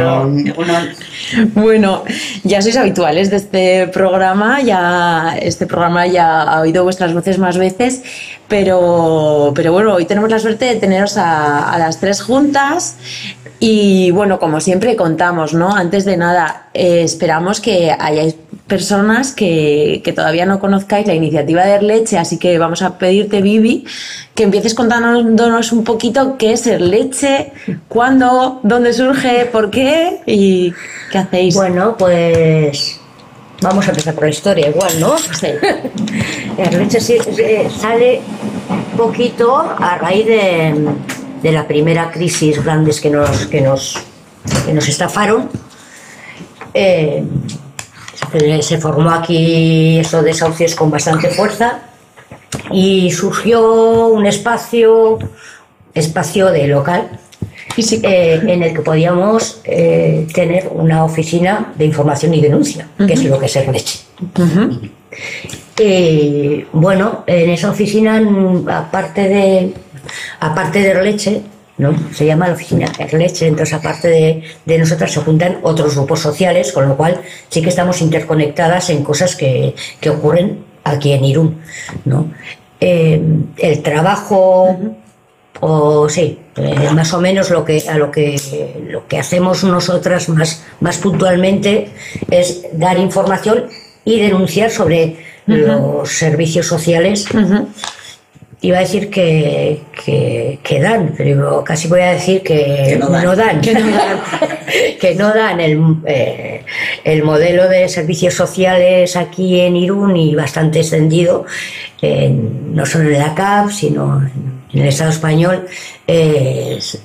S6: Bueno, ya sois habituales de este programa. Este programa ya ha oído vuestras voces más veces. Pero bueno, hoy tenemos la suerte de teneros a las tres juntas. Y bueno, como siempre contamos, ¿no? Antes de nada, esperamos que hayáis personas que todavía no conozcáis la iniciativa de Erleche, así que vamos a pedirte, Vivi, que empieces contándonos un poquito qué es Erleche, cuándo, dónde surge, por qué y qué hacéis.
S7: Bueno, pues vamos a empezar por la historia igual, ¿no?
S6: Sí.
S7: Erleche sale un poquito a raíz de la primera crisis grandes que nos estafaron. Se formó aquí esos desahucios con bastante fuerza y surgió un espacio de local en el que podíamos tener una oficina de información y denuncia, que es lo que es Erleche. Bueno, en esa oficina, aparte de Erleche, ¿no? Se llama la oficina Erleche, entonces aparte de nosotras se juntan otros grupos sociales, con lo cual sí que estamos interconectadas en cosas que ocurren aquí en Irún, ¿no? El trabajo, más o menos lo que hacemos nosotras más puntualmente es dar información y denunciar sobre los servicios sociales. Iba a decir que dan, pero casi voy a decir que no dan. Que no dan el modelo de servicios sociales aquí en Irún y bastante extendido, no solo en la CAP, sino en el Estado español, es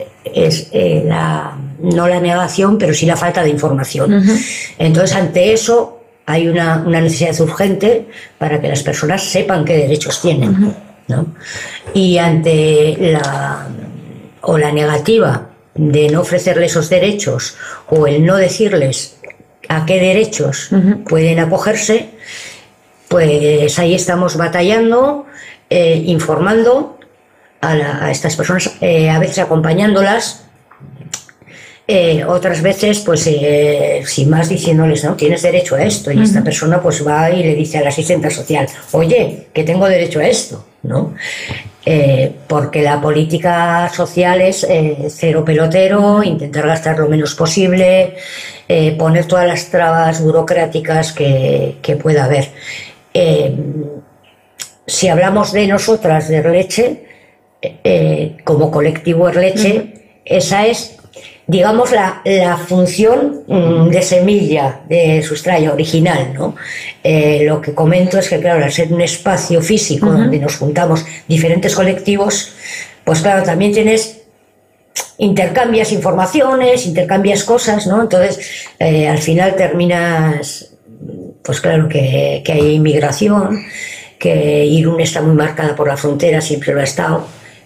S7: no la negación, pero sí la falta de información. Entonces, ante eso, hay una necesidad urgente para que las personas sepan qué derechos tienen, ¿no? Y ante la negativa de no ofrecerles esos derechos o el no decirles a qué derechos pueden acogerse, pues ahí estamos batallando, informando a estas personas, a veces acompañándolas, otras veces pues sin más diciéndoles, no, tienes derecho a esto, y esta persona pues va y le dice a la asistente social, oye, que tengo derecho a esto, ¿no? Porque la política social es cero pelotero, intentar gastar lo menos posible, poner todas las trabas burocráticas que pueda haber. Si hablamos de nosotras, de Erleche, como colectivo Erleche, esa es, digamos, la función de semilla, de sustrayo original, ¿no? Lo que comento es que, claro, al ser un espacio físico donde nos juntamos diferentes colectivos, pues claro, también intercambias informaciones, intercambias cosas, ¿no? Entonces, al final terminas, pues claro, que hay inmigración, que Irún está muy marcada por la frontera, siempre lo ha estado,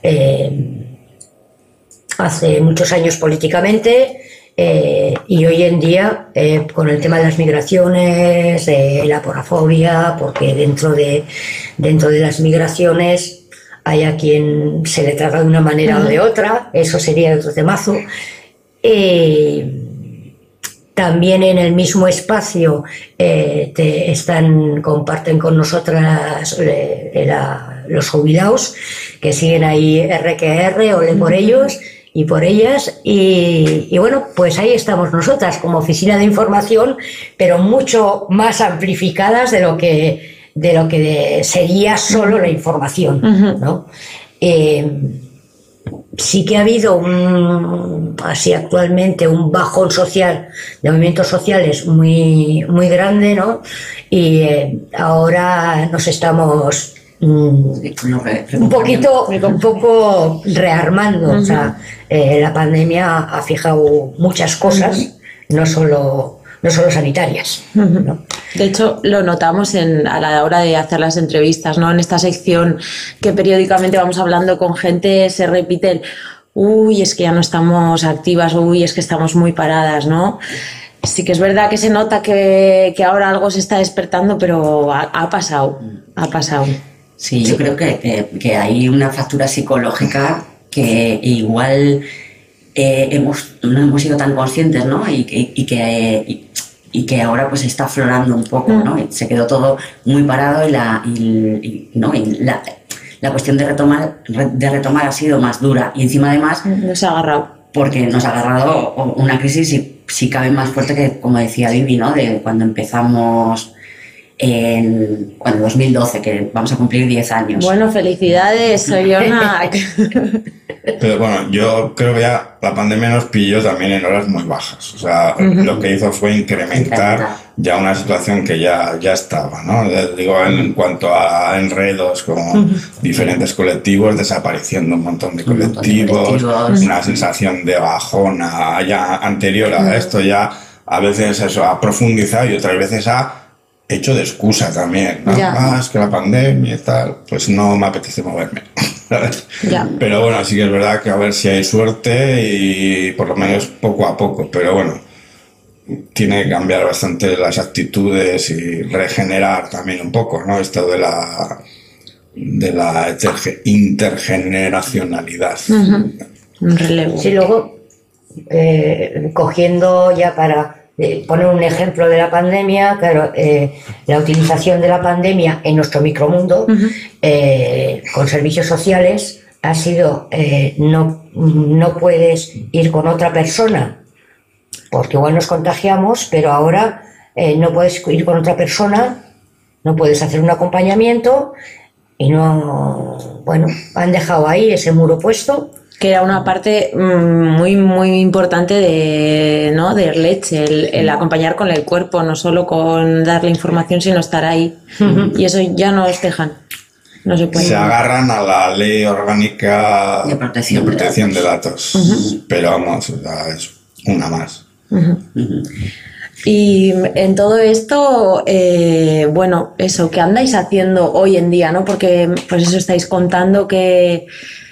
S7: hace muchos años políticamente, y hoy en día con el tema de las migraciones, la porafobia, porque dentro de las migraciones hay a quien se le trata de una manera o de otra, eso sería otro temazo. También en el mismo espacio comparten con nosotras los jubilados, que siguen ahí R que R, ole por ellos y por ellas, y bueno, pues ahí estamos nosotras como oficina de información, pero mucho más amplificadas de lo que sería solo la información, ¿no? Sí que ha habido así actualmente un bajón social de movimientos sociales muy, muy grande, ¿no? Y ahora nos estamos un poco rearmando. O sea, la pandemia ha fijado muchas cosas, no solo sanitarias, ¿no?
S6: De hecho, lo notamos a la hora de hacer las entrevistas, ¿no? En esta sección que periódicamente vamos hablando con gente, se repite uy, es que ya no estamos activas, uy, es que estamos muy paradas, ¿no? Sí que es verdad que se nota que ahora algo se está despertando, pero ha pasado.
S8: Sí, yo creo que hay una fractura psicológica que igual no hemos sido tan conscientes, ¿no? Y que ahora pues está aflorando un poco, ¿no? Se quedó todo muy parado y la cuestión de retomar ha sido más dura, y encima además
S6: nos ha agarrado.
S8: Porque nos ha agarrado una crisis, y si cabe, más fuerte que, como decía Vivi, ¿no? De cuando empezamos en 2012, que vamos a cumplir 10 años.
S6: Bueno, felicidades, Oyona.
S9: Pero bueno, yo creo que ya la pandemia nos pilló también en horas muy bajas. O sea, lo que hizo fue incrementar ya una situación que ya estaba, ¿no? Digo, en cuanto a enredos con diferentes colectivos, desapareciendo un montón de colectivos, una sensación de bajona ya anterior a esto, ya a veces eso ha profundizado y otras veces ha hecho de excusa también, ¿no? Es que la pandemia y tal, pues no me apetece moverme. Pero bueno, sí que es verdad que a ver si hay suerte, y por lo menos poco a poco, pero bueno, tiene que cambiar bastante las actitudes y regenerar también un poco, ¿no? Esto de la intergeneracionalidad.
S6: Un relevo.
S7: Sí, luego, cogiendo ya para poner un ejemplo de la pandemia, claro, la utilización de la pandemia en nuestro micromundo con servicios sociales ha sido no puedes ir con otra persona porque igual nos contagiamos, pero ahora no puedes ir con otra persona, no puedes hacer un acompañamiento, y han dejado ahí ese muro puesto.
S6: Que era una parte muy muy importante de Erleche, el acompañar con el cuerpo, no solo con darle información, sino estar ahí. Y eso ya nos dejan. No se puede.
S9: Se agarran a la ley orgánica
S8: de protección
S9: de datos. Pero vamos, es una más.
S6: Y en todo esto, eso, ¿qué andáis haciendo hoy en día, no? Porque pues eso estáis contando que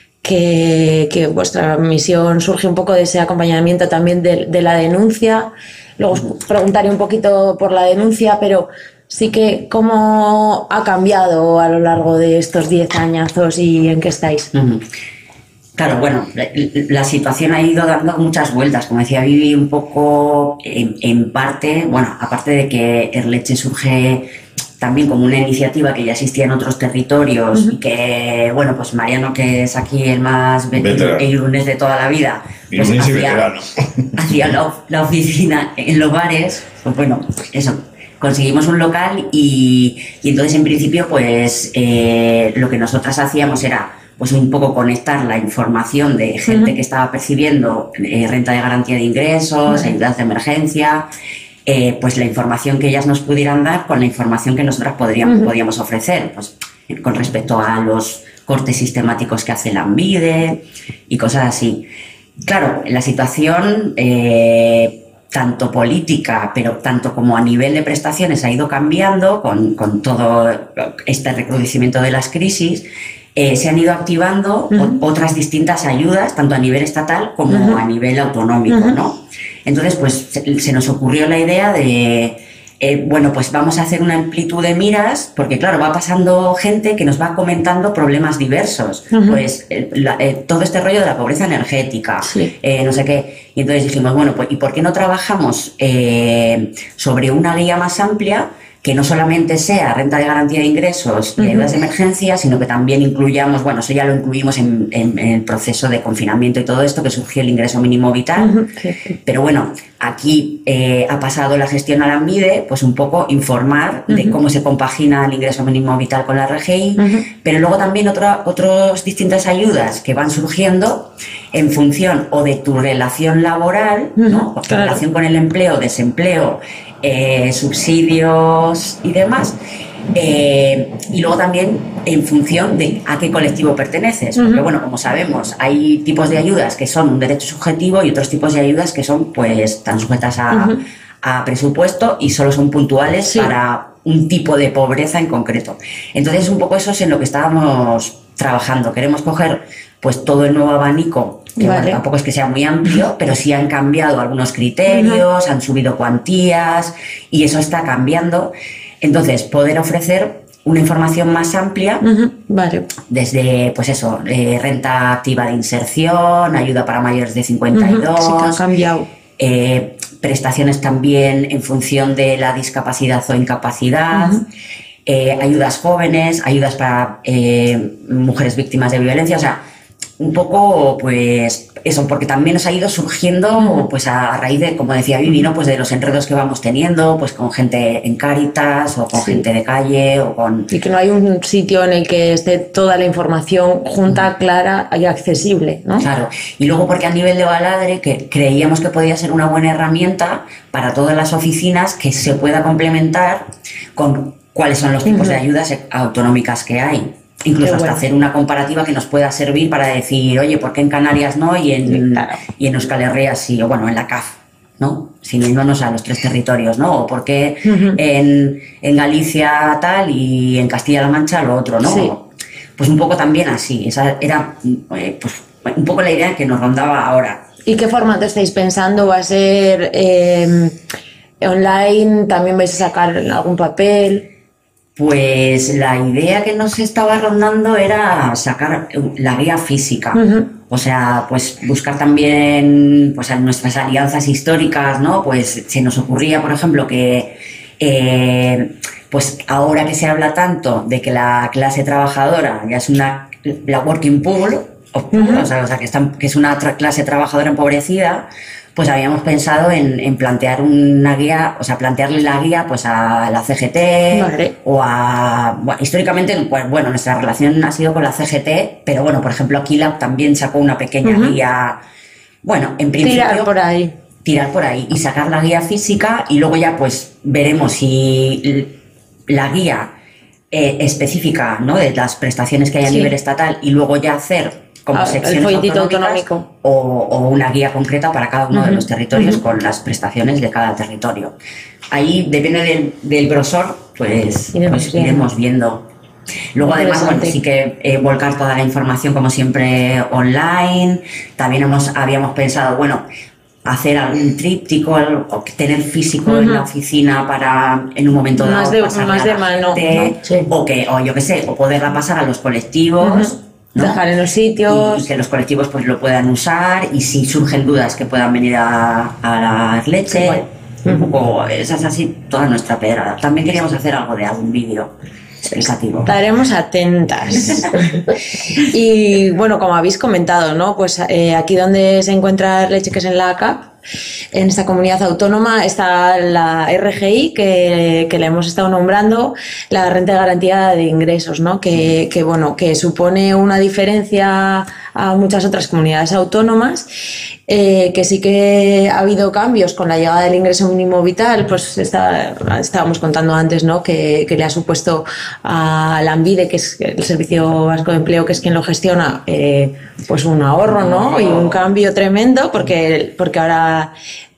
S6: vuestra misión surge un poco de ese acompañamiento también de la denuncia. Luego os preguntaré un poquito por la denuncia, pero sí que cómo ha cambiado a lo largo de estos 10 añazos y en qué estáis.
S8: Claro, bueno, la situación ha ido dando muchas vueltas, como decía Vivi, un poco en parte, bueno, aparte de que Erleche surge también como una iniciativa que ya existía en otros territorios y que, bueno, pues Mariano, que es aquí el más lunes de toda la vida, pues hacía la oficina en los bares, pues bueno, eso, conseguimos un local y entonces en principio pues lo que nosotras hacíamos era pues un poco conectar la información de gente que estaba percibiendo renta de garantía de ingresos, ayudas de emergencia, pues la información que ellas nos pudieran dar con la información que nosotras podíamos ofrecer, pues con respecto a los cortes sistemáticos que hace la ANVIDE y cosas así. Claro, la situación tanto política, pero tanto como a nivel de prestaciones ha ido cambiando con todo este recrudecimiento de las crisis. Se han ido activando otras distintas ayudas, tanto a nivel estatal como a nivel autonómico, ¿no? Entonces, pues se nos ocurrió la idea de, pues vamos a hacer una amplitud de miras, porque claro, va pasando gente que nos va comentando problemas diversos, pues todo este rollo de la pobreza energética, no sé qué, y entonces dijimos, bueno, pues ¿y por qué no trabajamos sobre una guía más amplia que no solamente sea renta de garantía de ingresos y ayudas de emergencia, sino que también incluyamos, bueno, eso ya lo incluimos en el proceso de confinamiento y todo esto, que surgió el ingreso mínimo vital, pero bueno, aquí ha pasado la gestión a la ANVIDE, pues un poco informar de cómo se compagina el ingreso mínimo vital con la RGI, pero luego también otras distintas ayudas que van surgiendo en función o de tu relación laboral, ¿no? Tu relación con el empleo, desempleo, subsidios y demás, y luego también en función de a qué colectivo perteneces, porque bueno, como sabemos, hay tipos de ayudas que son un derecho subjetivo y otros tipos de ayudas que son, pues, están sujetas a presupuesto y solo son puntuales para un tipo de pobreza en concreto. Entonces un poco eso es en lo que estábamos trabajando. Queremos coger pues todo el nuevo abanico que bueno, tampoco es que sea muy amplio, pero sí han cambiado algunos criterios, han subido cuantías y eso está cambiando. Entonces, poder ofrecer una información más amplia, desde, pues eso, renta activa de inserción, ayuda para mayores de 52,
S6: sí que ha cambiado.
S8: Prestaciones también en función de la discapacidad o incapacidad, ayudas jóvenes, ayudas para mujeres víctimas de violencia, o sea, un poco, pues eso, porque también nos ha ido surgiendo, pues a raíz de, como decía Vivi, ¿no? Pues de los enredos que vamos teniendo, pues con gente en Cáritas o con gente de calle o con...
S6: Y que no hay un sitio en el que esté toda la información junta, clara y accesible, ¿no?
S8: Claro, y luego porque a nivel de Baladre que creíamos que podía ser una buena herramienta para todas las oficinas que se pueda complementar con cuáles son los tipos de ayudas autonómicas que hay. Incluso hasta hacer una comparativa que nos pueda servir para decir, oye, ¿por qué en Canarias no? Y en Euskal Herria sí, o bueno, en la CAF, ¿no? Siguiéndonos a los 3 territorios, ¿no? O por qué en Galicia tal y en Castilla-La Mancha lo otro, ¿no?
S6: Sí.
S8: Pues un poco también así. Esa era pues un poco la idea que nos rondaba ahora.
S6: ¿Y qué formato estáis pensando? ¿Va a ser online? ¿También vais a sacar algún papel?
S8: Pues la idea que nos estaba rondando era sacar la guía física, o sea, pues buscar también pues en nuestras alianzas históricas, ¿no? Pues se nos ocurría, por ejemplo, que pues ahora que se habla tanto de que la clase trabajadora ya es la working pool, o sea que es una clase trabajadora empobrecida, pues habíamos pensado en plantear una guía, o sea, plantearle la guía pues a la CGT o a... Bueno, históricamente, pues bueno, nuestra relación ha sido con la CGT, pero bueno, por ejemplo, Aquilab también sacó una pequeña guía, bueno, en principio... Tirar por ahí y sacar la guía física y luego ya pues veremos si la guía específica, ¿no? De las prestaciones que hay a nivel estatal y luego ya hacer... como secciones autonómicas o una guía concreta para cada uno de los territorios con las prestaciones de cada territorio. Ahí depende del grosor, pues iremos viendo. Luego además, bueno, sí que volcar toda la información como siempre online. También habíamos pensado, bueno, hacer algún tríptico o tener físico en la oficina para en un momento dado
S6: más de mano,
S8: o yo qué sé, o poderla pasar a los colectivos. ¿No?
S6: Dejar en los sitios
S8: y que los colectivos pues lo puedan usar y si surgen dudas que puedan venir a la leche. Un poco, esa es así toda nuestra pedrada. También queríamos hacer algo de algún vídeo explicativo.
S6: Estaremos atentas. Y bueno, como habéis comentado, ¿no? Pues aquí donde se encuentra Leche, que es en la CAP, en esta comunidad autónoma, está la RGI, que la hemos estado nombrando, la renta de garantía de ingresos, ¿no? Que bueno, que supone una diferencia a muchas otras comunidades autónomas, que sí que ha habido cambios con la llegada del ingreso mínimo vital, pues estábamos contando antes, ¿no? Que le ha supuesto a Lanbide, que es el Servicio Vasco de Empleo, que es quien lo gestiona, pues un ahorro, ¿no? Y un cambio tremendo, porque ahora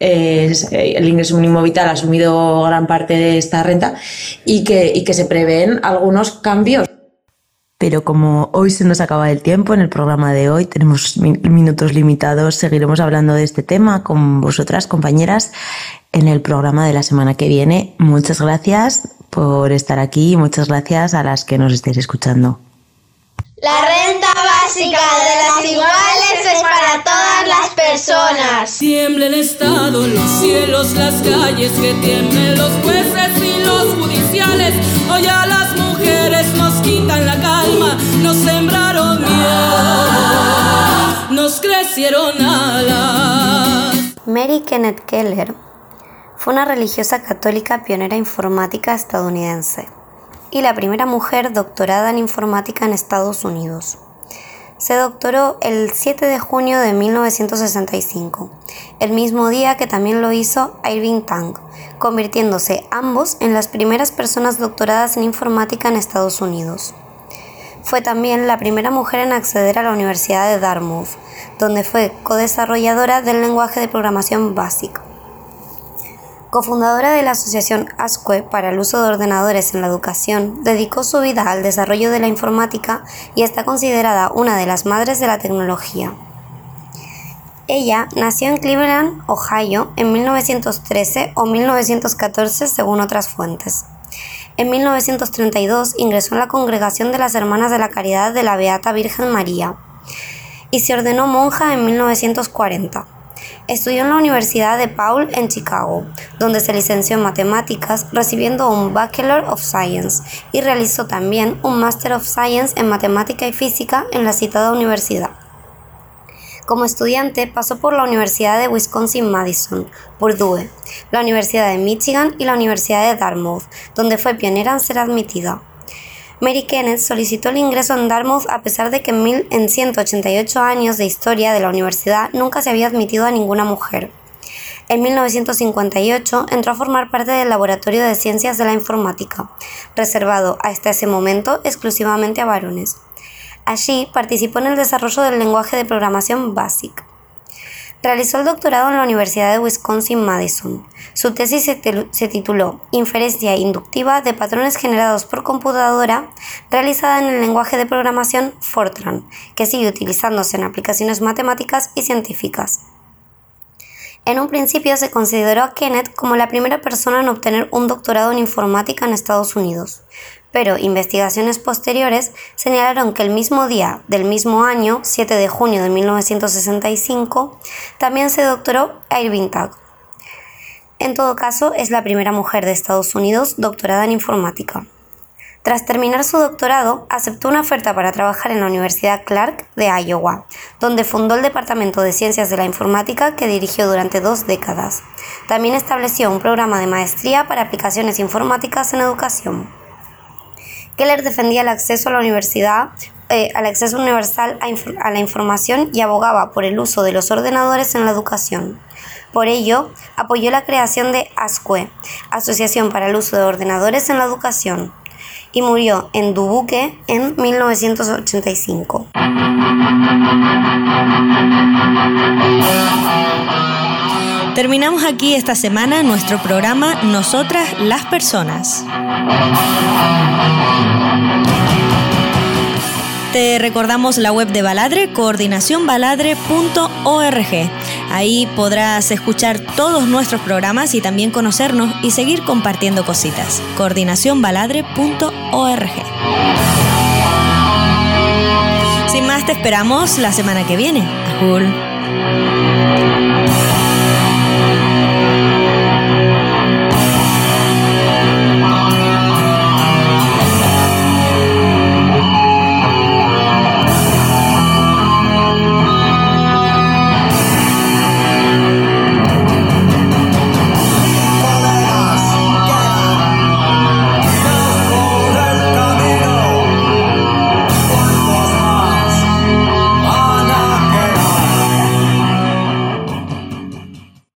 S6: el ingreso mínimo vital ha asumido gran parte de esta renta y que se prevén algunos cambios.
S10: Pero como hoy se nos acaba el tiempo en el programa de hoy, tenemos minutos limitados, seguiremos hablando de este tema con vosotras, compañeras, en el programa de la semana que viene. Muchas gracias por estar aquí y muchas gracias a las que nos estéis escuchando.
S11: La renta básica de las iguales es para todas las personas.
S12: Tiembla el Estado, los cielos, las calles, que tiemblen los jueces y los judiciales. Hoy a las mujeres nos quitan la calma, nos sembraron miedo, nos crecieron alas.
S13: Mary Kenneth Keller fue una religiosa católica pionera informática estadounidense y la primera mujer doctorada en informática en Estados Unidos. Se doctoró el 7 de junio de 1965, el mismo día que también lo hizo Irving Tang, convirtiéndose ambos en las primeras personas doctoradas en informática en Estados Unidos. Fue también la primera mujer en acceder a la Universidad de Dartmouth, donde fue codesarrolladora del lenguaje de programación BASIC. Cofundadora de la asociación ASCUE para el uso de ordenadores en la educación, dedicó su vida al desarrollo de la informática y está considerada una de las madres de la tecnología. Ella nació en Cleveland, Ohio, en 1913 o 1914 según otras fuentes. En 1932 ingresó en la Congregación de las Hermanas de la Caridad de la Beata Virgen María y se ordenó monja en 1940. Estudió en la Universidad de Paul en Chicago, donde se licenció en matemáticas, recibiendo un Bachelor of Science, y realizó también un Master of Science en matemática y física en la citada universidad. Como estudiante pasó por la Universidad de Wisconsin-Madison, Purdue, la Universidad de Michigan y la Universidad de Dartmouth, donde fue pionera en ser admitida. Mary Kenneth solicitó el ingreso en Dartmouth a pesar de que en 188 años de historia de la universidad nunca se había admitido a ninguna mujer. En 1958 entró a formar parte del Laboratorio de Ciencias de la Informática, reservado hasta ese momento exclusivamente a varones. Allí participó en el desarrollo del lenguaje de programación BASIC. Realizó el doctorado en la Universidad de Wisconsin-Madison. Su tesis se tituló Inferencia inductiva de patrones generados por computadora, realizada en el lenguaje de programación Fortran, que sigue utilizándose en aplicaciones matemáticas y científicas. En un principio se consideró a Kenneth como la primera persona en obtener un doctorado en informática en Estados Unidos, pero investigaciones posteriores señalaron que el mismo día del mismo año, 7 de junio de 1965, también se doctoró Irving Tagg. En todo caso, es la primera mujer de Estados Unidos doctorada en informática. Tras terminar su doctorado, aceptó una oferta para trabajar en la Universidad Clark de Iowa, donde fundó el Departamento de Ciencias de la Informática que dirigió durante 2 décadas. También estableció un programa de maestría para aplicaciones informáticas en educación. Keller defendía el acceso a la universidad, al acceso universal a la información y abogaba por el uso de los ordenadores en la educación. Por ello, apoyó la creación de ASCUE, Asociación para el Uso de Ordenadores en la Educación, y murió en Dubuque en 1985.
S1: Terminamos aquí esta semana nuestro programa Nosotras las Personas. Te recordamos la web de Baladre, coordinacionbaladre.org. Ahí podrás escuchar todos nuestros programas y también conocernos y seguir compartiendo cositas. coordinacionbaladre.org. Sin más, te esperamos la semana que viene. Ajul.